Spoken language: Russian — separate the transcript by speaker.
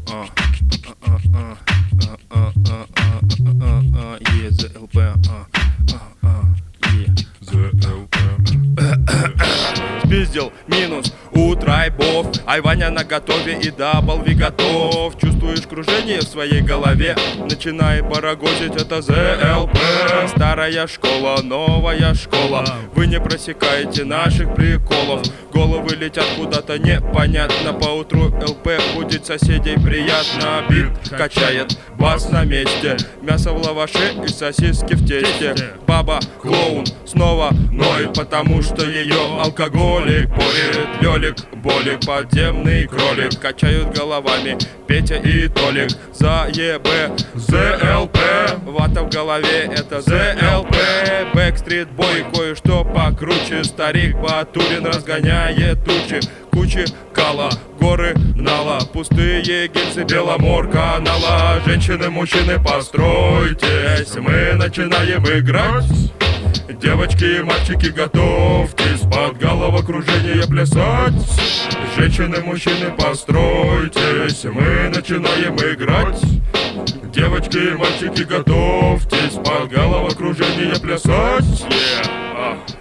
Speaker 1: Спиздил минус у трайбов, ай Ваня на готове и W готов. Чувствуешь кружение в своей голове, начинай барагозить, это ЗЛП. Старая школа, новая школа, вы не просекаете наших приколов. Головы летят куда-то непонятно, поутру ЛП будет соседей приятно. Бит качает, бас на месте, мясо в лаваше и сосиски в тесте. Баба клоун снова ноет, потому что ее алкоголик порит. Лёлик, болик, подземный кролик, качают головами Петя и Толик. За ЕБ, ЗЛП, вата в голове, это ЗЛП. Бэкстрит бой, кое-что покруче, старик Батурин разгоняет тучи. Кучи кала, горы нала, пустые гильзы Беломор-канала. Женщины, мужчины, постройтесь, мы начинаем играть. Девочки и мальчики, готовьтесь под головокружение плясать. Женщины, мужчины, постройтесь, мы начинаем играть. Девочки и мальчики, готовьтесь под головокружение плясать.